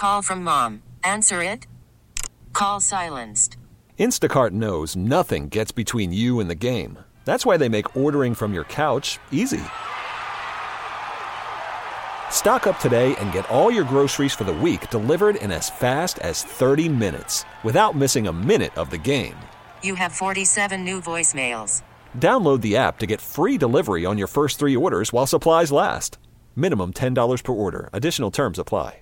Call from mom. Answer it. Call silenced. Instacart knows nothing gets between you and the game. That's why they make ordering from your couch easy. Stock up today and get all your groceries for the week delivered in as fast as 30 minutes without missing a minute of the game. You have 47 new voicemails. Download the app to get free delivery on your first 3 orders while supplies last. Minimum $10 per order. Additional terms apply.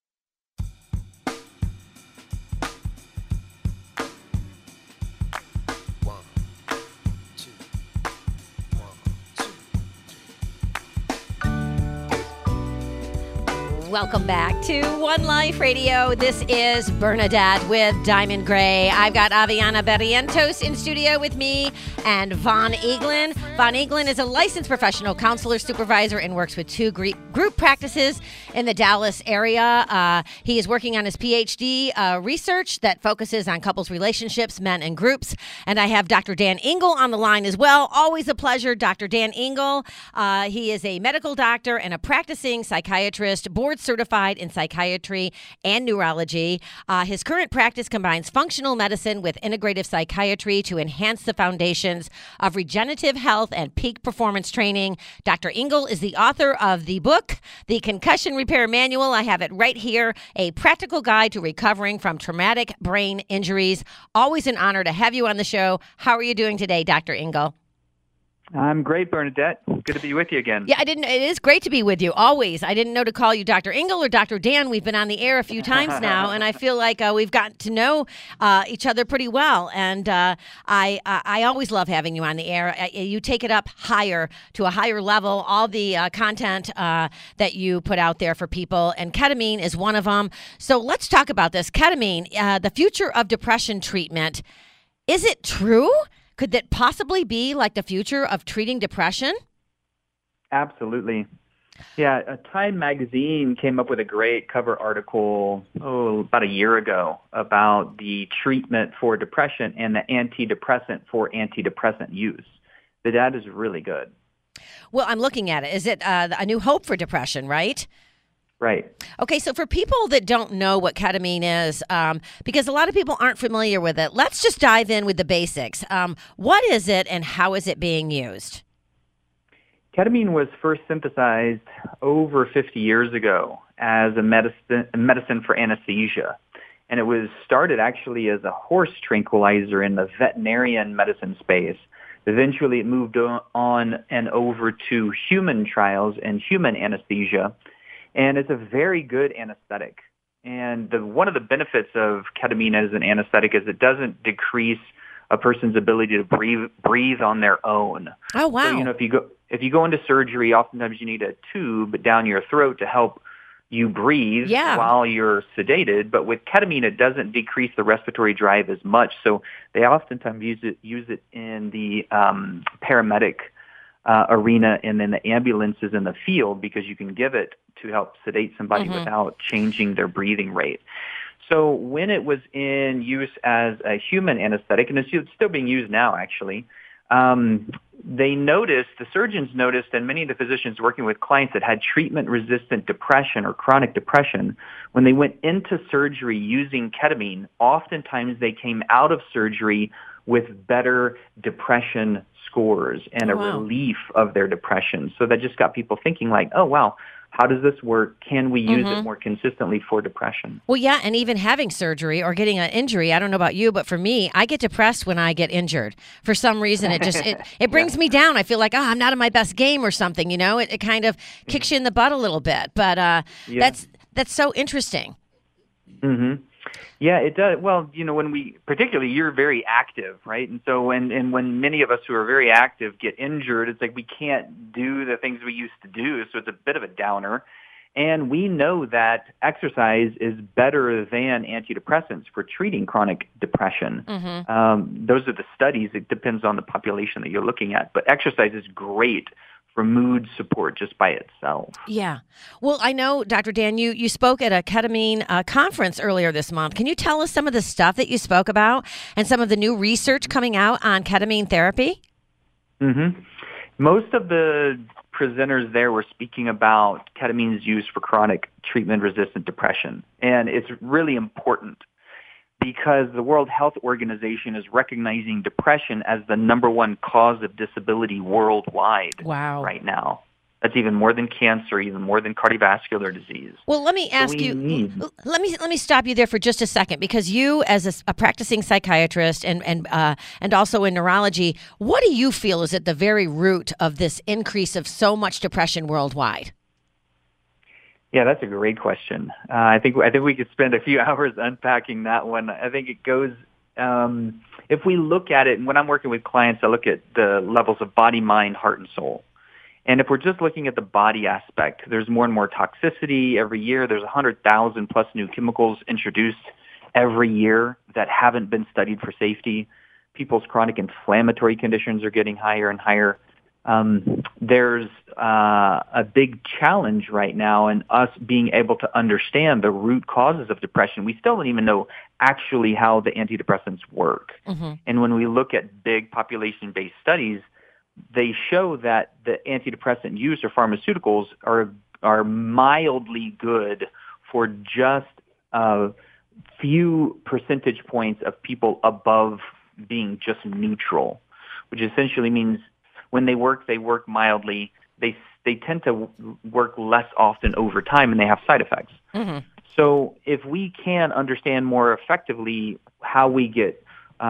Welcome back to One Life Radio. This is Bernadette with Diamond Gray. I've got Aviana Barrientos in studio with me and Vaughn Eaglin. Vaughn Eaglin is a licensed professional counselor supervisor and works with 2 group practices in the Dallas area. He is working on his PhD research that focuses on couples relationships, men and groups. And I have Dr. Dan Engle on the line as well. Always a pleasure, Dr. Dan Engle. He is a medical doctor and a practicing psychiatrist, board certified in psychiatry and neurology. His current practice combines functional medicine with integrative psychiatry to enhance the foundations of regenerative health and peak performance training. Dr. Engle is the author of the book, The Concussion Repair Manual. I have it right here, a practical guide to recovering from traumatic brain injuries. Always an honor to have you on the show. How are you doing today, Dr. Engle? I'm great, Bernadette. Good to be with you again. Yeah, it is great to be with you, always. I didn't know to call you Dr. Engle or Dr. Dan. We've been on the air a few times now, and I feel like we've gotten to know each other pretty well. And I always love having you on the air. You take it up higher, to a higher level, all the content that you put out there for people, and ketamine is one of them. So let's talk about this. Ketamine, the future of depression treatment. Is it true? Could that possibly be like the future of treating depression? Absolutely. Yeah, Time magazine came up with a great cover article, about a year ago about the treatment for depression and the antidepressant for antidepressant use. The data is really good. Well, I'm looking at it. Is it a new hope for depression, right? Right. Okay, so for people that don't know what ketamine is, because a lot of people aren't familiar with it, let's just dive in with the basics. What is it and how is it being used? Ketamine was first synthesized over 50 years ago as a medicine for anesthesia. And it was started actually as a horse tranquilizer in the veterinarian medicine space. Eventually it moved on and over to human trials and human anesthesia. And it's a very good anesthetic. And one of the benefits of ketamine as an anesthetic is it doesn't decrease a person's ability to breathe on their own. Oh, wow. So, if you go into surgery, oftentimes you need a tube down your throat to help you breathe while you're sedated. But with ketamine, it doesn't decrease the respiratory drive as much. So they oftentimes use it in the paramedic arena and then the ambulances in the field, because you can give it to help sedate somebody without changing their breathing rate. So when it was in use as a human anesthetic, and it's still being used now actually, the surgeons noticed, and many of the physicians working with clients that had treatment-resistant depression or chronic depression, when they went into surgery using ketamine, oftentimes they came out of surgery with better depression scores and relief of their depression. So that just got people thinking like, oh, wow, how does this work? Can we use it more consistently for depression? Well, yeah, and even having surgery or getting an injury, I don't know about you, but for me, I get depressed when I get injured. For some reason, it brings me down. I feel like, I'm not in my best game or something, It kind of kicks you in the butt a little bit. But that's so interesting. Mm-hmm. Yeah, it does. Well, particularly you're very active, right? And so when many of us who are very active get injured, it's like we can't do the things we used to do. So it's a bit of a downer. And we know that exercise is better than antidepressants for treating chronic depression. Those are the studies. It depends on the population that you're looking at. But exercise is great for mood support just by itself. Yeah. Well, I know, Dr. Dan, you spoke at a ketamine conference earlier this month. Can you tell us some of the stuff that you spoke about and some of the new research coming out on ketamine therapy? Most of the presenters there were speaking about ketamine's use for chronic treatment-resistant depression. And it's really important because the World Health Organization is recognizing depression as the number one cause of disability worldwide right now. That's even more than cancer, even more than cardiovascular disease. Well, let me ask you. Let me stop you there for just a second, because you, as a practicing psychiatrist and also in neurology, what do you feel is at the very root of this increase of so much depression worldwide? Yeah, that's a great question. I think we could spend a few hours unpacking that one. I think it goes. If we look at it, and when I'm working with clients, I look at the levels of body, mind, heart, and soul. And if we're just looking at the body aspect, there's more and more toxicity every year. There's 100,000 plus new chemicals introduced every year that haven't been studied for safety. People's chronic inflammatory conditions are getting higher and higher. There's a big challenge right now in us being able to understand the root causes of depression. We still don't even know actually how the antidepressants work. Mm-hmm. And when we look at big population-based studies, they show that the antidepressant use or pharmaceuticals are mildly good for just a few percentage points of people above being just neutral, which essentially means when they work mildly. They tend to work less often over time, and they have side effects. Mm-hmm. So if we can understand more effectively how we get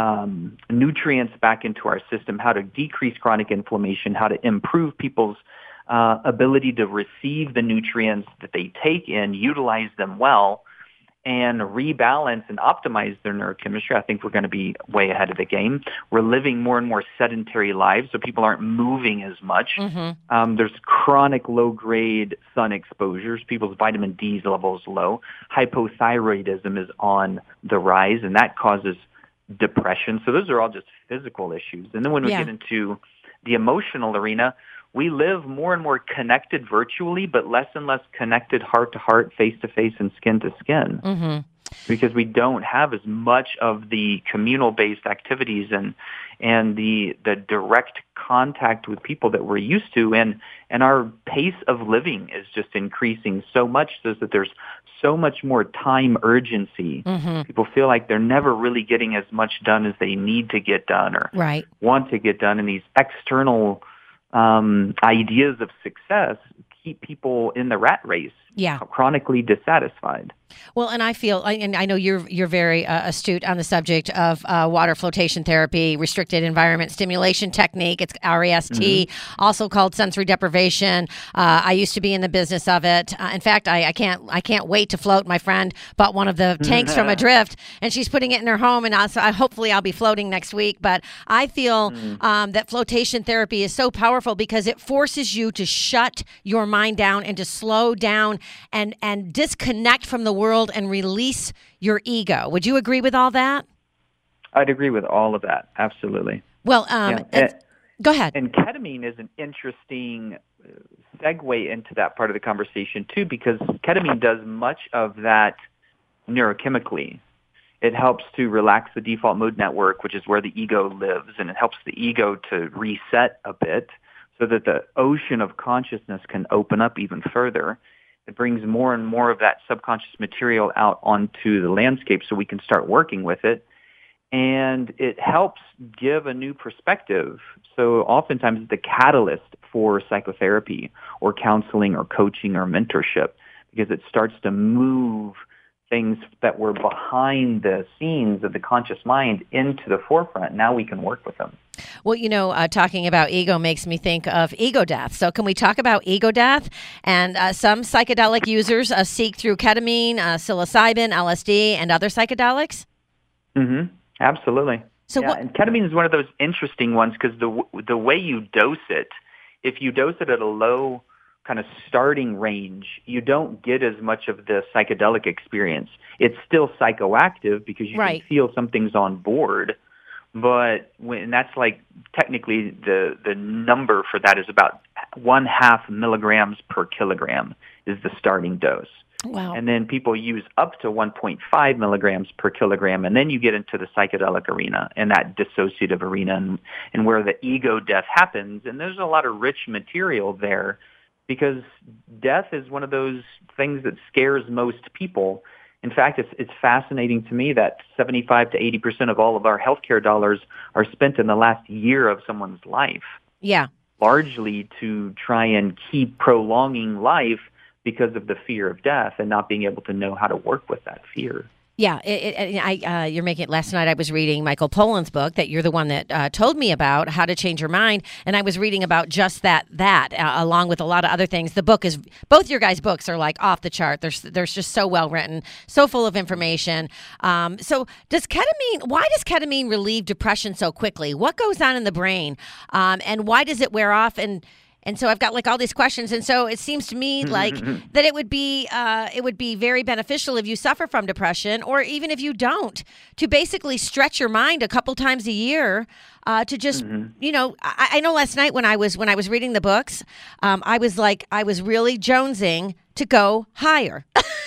nutrients back into our system, how to decrease chronic inflammation, how to improve people's ability to receive the nutrients that they take in, utilize them well, and rebalance and optimize their neurochemistry, I think we're going to be way ahead of the game. We're living more and more sedentary lives, so people aren't moving as much. Mm-hmm. There's chronic low-grade sun exposures. People's vitamin D level is low. Hypothyroidism is on the rise, and that causes depression. So those are all just physical issues. And then when we get into the emotional arena, we live more and more connected virtually, but less and less connected heart to heart, face to face, and skin to skin. Mm-hmm. Because we don't have as much of the communal-based activities and the direct contact with people that we're used to, and our pace of living is just increasing so much so that there's so much more time urgency. Mm-hmm. People feel like they're never really getting as much done as they need to get done or want to get done, and these external ideas of success keep people in the rat race, chronically dissatisfied. Well, and I feel, and I know you're very astute on the subject of water flotation therapy, restricted environment stimulation technique. It's REST, also called sensory deprivation. I used to be in the business of it. In fact, I can't wait to float. My friend bought one of the tanks from Adrift, and she's putting it in her home. And hopefully, I'll be floating next week. But I feel that flotation therapy is so powerful because it forces you to shut your mind down and to slow down and disconnect from the world and release your ego. Would you agree with all that? I'd agree with all of that. Absolutely. Well, go ahead. And ketamine is an interesting segue into that part of the conversation too, because ketamine does much of that neurochemically. It helps to relax the default mode network, which is where the ego lives, and it helps the ego to reset a bit so that the ocean of consciousness can open up even further. It brings more and more of that subconscious material out onto the landscape so we can start working with it. And it helps give a new perspective. So oftentimes it's the catalyst for psychotherapy or counseling or coaching or mentorship, because it starts to move things that were behind the scenes of the conscious mind into the forefront. Now we can work with them. Well, talking about ego makes me think of ego death. So can we talk about ego death? And some psychedelic users seek through ketamine, psilocybin, LSD, and other psychedelics? Mm-hmm. Absolutely. So and ketamine is one of those interesting ones because the way you dose it, if you dose it at a low kind of starting range, you don't get as much of the psychedelic experience. It's still psychoactive because you can feel something's on board, but that's like technically the number for that is about 0.5 milligrams per kilogram is the starting dose. Wow. And then people use up to 1.5 milligrams per kilogram. And then you get into the psychedelic arena and that dissociative arena and where the ego death happens. And there's a lot of rich material there because death is one of those things that scares most people. In fact, it's fascinating to me that 75 to 80% of all of our healthcare dollars are spent in the last year of someone's life. Yeah. Largely to try and keep prolonging life because of the fear of death and not being able to know how to work with that fear. Yeah, you're making it. Last night I was reading Michael Pollan's book that you're the one that told me about, How to Change Your Mind, and I was reading about just that along with a lot of other things. The book is, both your guys' books are like off the chart. They're just so well written, so full of information. So why does ketamine relieve depression so quickly? What goes on in the brain? And why does it wear off? And so I've got like all these questions. And so it seems to me like that it would be very beneficial if you suffer from depression, or even if you don't, to basically stretch your mind a couple times a year to just, I know last night when I was reading the books, I was really jonesing to go higher.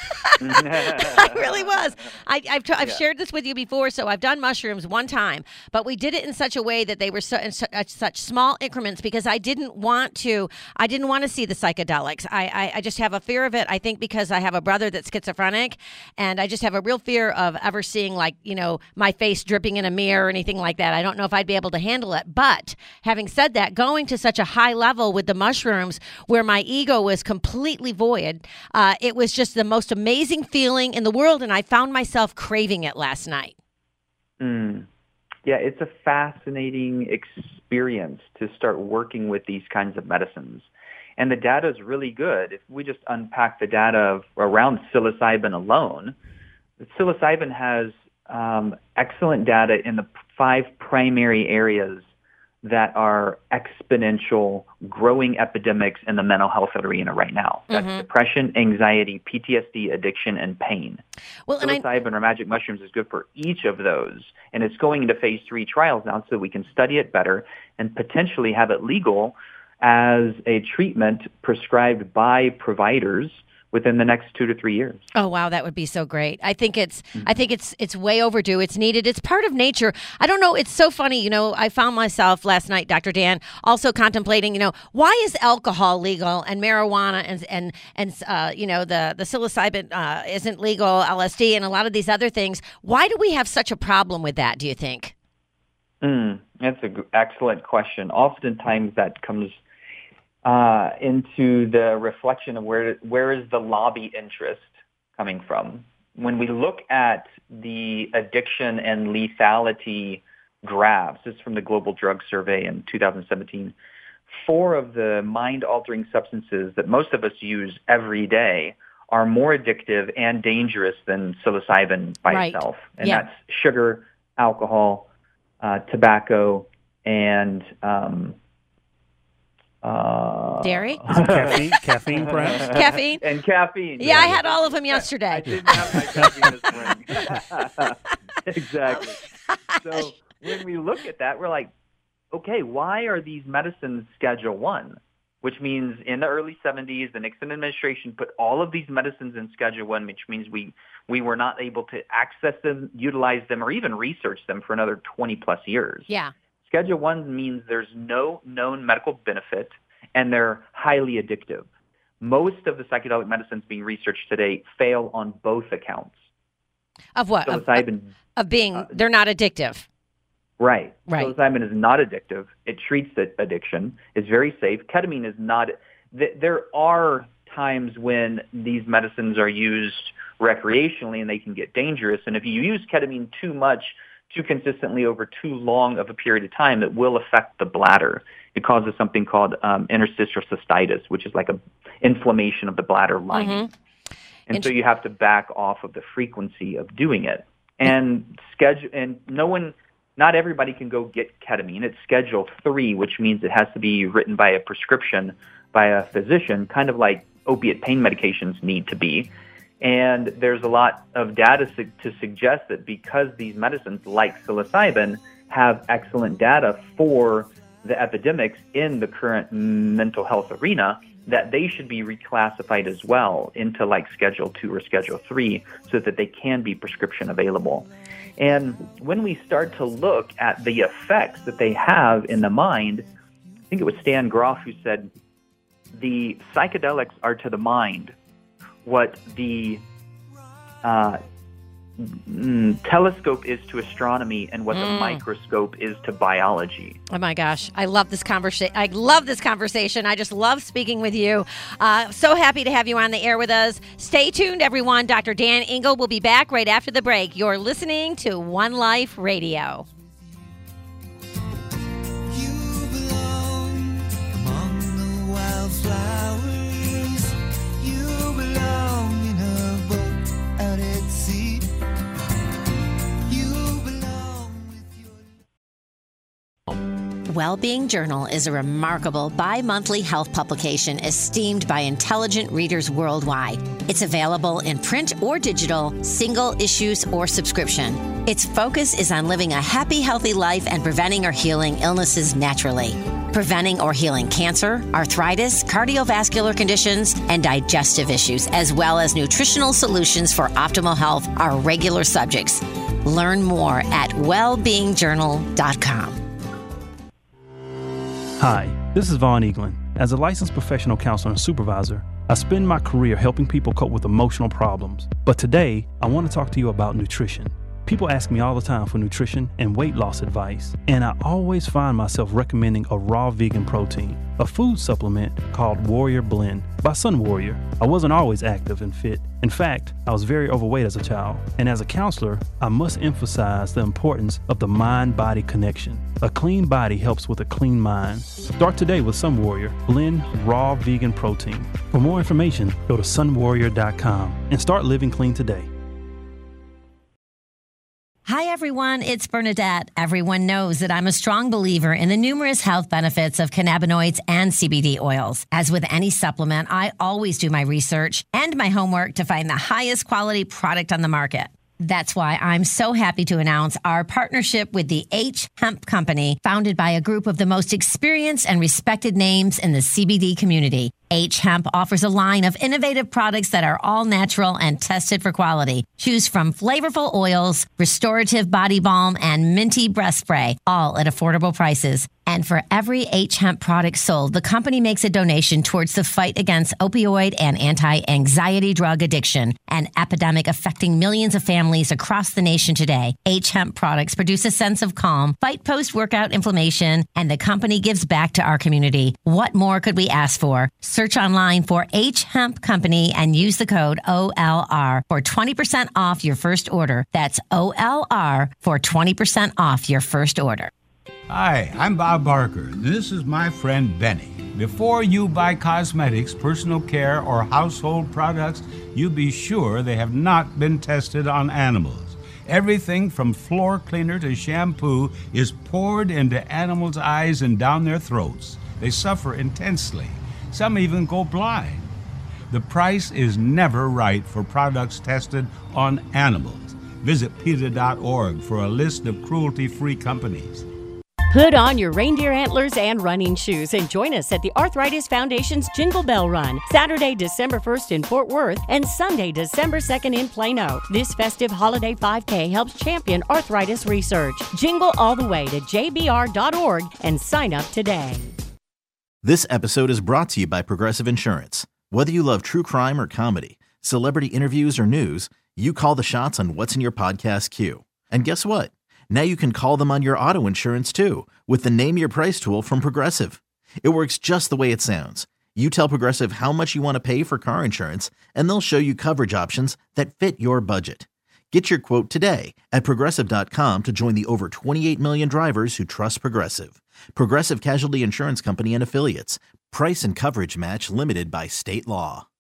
I really was. I've shared this with you before. So I've done mushrooms one time, but we did it in such a way that they were in such small increments because I didn't want to see the psychedelics. I just have a fear of it. I think because I have a brother that's schizophrenic, and I just have a real fear of ever seeing my face dripping in a mirror or anything like that. I don't know if I'd be able to handle it. But having said that, going to such a high level with the mushrooms where my ego was completely void, it was just the most amazing feeling in the world, and I found myself craving it last night. Yeah, it's a fascinating experience to start working with these kinds of medicines. And the data is really good. If we just unpack the data around psilocybin alone, psilocybin has excellent data in the 5 primary areas that are exponential growing epidemics in the mental health arena right now. That's depression, anxiety, PTSD, addiction, and pain. Well, psilocybin or magic mushrooms is good for each of those. And it's going into phase 3 trials now so we can study it better and potentially have it legal as a treatment prescribed by providers within the next 2 to 3 years. Oh, wow. That would be so great. I think it's way overdue. It's needed. It's part of nature. I don't know. It's so funny. I found myself last night, Dr. Dan, also contemplating, why is alcohol legal and marijuana and the psilocybin isn't legal, LSD and a lot of these other things. Why do we have such a problem with that, do you think? That's an excellent question. Oftentimes that comes into the reflection of where is the lobby interest coming from. When we look at the addiction and lethality graphs, this is from the Global Drug Survey in 2017, 4 of the mind-altering substances that most of us use every day are more addictive and dangerous than psilocybin by itself. And that's sugar, alcohol, tobacco, and dairy? Caffeine, perhaps? Caffeine? And caffeine. Yeah, I had all of them yesterday. I didn't have my caffeine this morning. Exactly. So when we look at that, we're like, okay, why are these medicines Schedule 1? Which means in the early 70s, the Nixon administration put all of these medicines in Schedule 1, which means we were not able to access them, utilize them, or even research them for another 20-plus years. Yeah. Schedule 1 means there's no known medical benefit, and they're highly addictive. Most of the psychedelic medicines being researched today fail on both accounts. Of what? Psilocybin, of being, they're not addictive. Right. Right. Psilocybin is not addictive. It treats the addiction. It's very safe. Ketamine is not. There are times when these medicines are used recreationally and they can get dangerous. And if you use ketamine too much, too consistently over too long of a period of time, it will affect the bladder. It causes something called interstitial cystitis, which is like an inflammation of the bladder lining. And so you have to back off of the frequency of doing it. And not everybody can go get ketamine. It's Schedule 3, which means it has to be written by a prescription by a physician, kind of like opiate pain medications need to be. And there's a lot of data to suggest that because these medicines, like psilocybin, have excellent data for the epidemics in the current mental health arena, that they should be reclassified as well into like Schedule 2 or Schedule 3 so that they can be prescription available. And when we start to look at the effects that they have in the mind, I think it was Stan Grof who said, the psychedelics are to the mind what the telescope is to astronomy and what the microscope is to biology. Oh my gosh, I love this conversation. I just love speaking with you. So happy to have you on the air with us. Stay tuned, everyone. Dr. Dan Engle will be back right after the break. You're listening to One Life Radio. You belong among the wildflowers. You belong in a boat out at sea. Wellbeing Journal is a remarkable bi-monthly health publication esteemed by intelligent readers worldwide. It's available in print or digital, single issues or subscription. Its focus is on living a happy, healthy life and preventing or healing illnesses naturally. Preventing or healing cancer, arthritis, cardiovascular conditions, and digestive issues, as well as nutritional solutions for optimal health are regular subjects. Learn more at wellbeingjournal.com. Hi, this is Vaughn Eaglin. As a licensed professional counselor and supervisor, I spend my career helping people cope with emotional problems. But today, I want to talk to you about nutrition. People ask me all the time for nutrition and weight loss advice, and I always find myself recommending a raw vegan protein, a food supplement called Warrior Blend by Sun Warrior. I wasn't always active and fit. In fact, I was very overweight as a child, and as a counselor, I must emphasize the importance of the mind-body connection. A clean body helps with a clean mind. Start today with Sun Warrior Blend Raw Vegan Protein. For more information, go to sunwarrior.com and start living clean today. Hi, everyone. It's Bernadette. Everyone knows that I'm a strong believer in the numerous health benefits of cannabinoids and CBD oils. As with any supplement, I always do my research and my homework to find the highest quality product on the market. That's why I'm so happy to announce our partnership with the H Hemp Company, founded by a group of the most experienced and respected names in the CBD community. H Hemp offers a line of innovative products that are all natural and tested for quality. Choose from flavorful oils, restorative body balm, and minty breath spray, all at affordable prices. And for every H Hemp product sold, the company makes a donation towards the fight against opioid and anti-anxiety drug addiction, an epidemic affecting millions of families across the nation today. H Hemp products produce a sense of calm, fight post-workout inflammation, and the company gives back to our community. What more could we ask for? Search online for H Hemp Company and use the code OLR for 20% off your first order. That's OLR for 20% off your first order. Hi, I'm Bob Barker. This is my friend Benny. Before you buy cosmetics, personal care, or household products, you be sure they have not been tested on animals. Everything from floor cleaner to shampoo is poured into animals' eyes and down their throats. They suffer intensely. Some even go blind. The price is never right for products tested on animals. Visit PETA.org for a list of cruelty-free companies. Put on your reindeer antlers and running shoes and join us at the Arthritis Foundation's Jingle Bell Run, Saturday, December 1st in Fort Worth and Sunday, December 2nd in Plano. This festive holiday 5K helps champion arthritis research. Jingle all the way to jbr.org and sign up today. This episode is brought to you by Progressive Insurance. Whether you love true crime or comedy, celebrity interviews or news, you call the shots on what's in your podcast queue. And guess what? Now you can call them on your auto insurance too with the Name Your Price tool from Progressive. It works just the way it sounds. You tell Progressive how much you want to pay for car insurance, and they'll show you coverage options that fit your budget. Get your quote today at Progressive.com to join the over 28 million drivers who trust Progressive. Progressive Casualty Insurance Company and Affiliates. Price and coverage match limited by state law.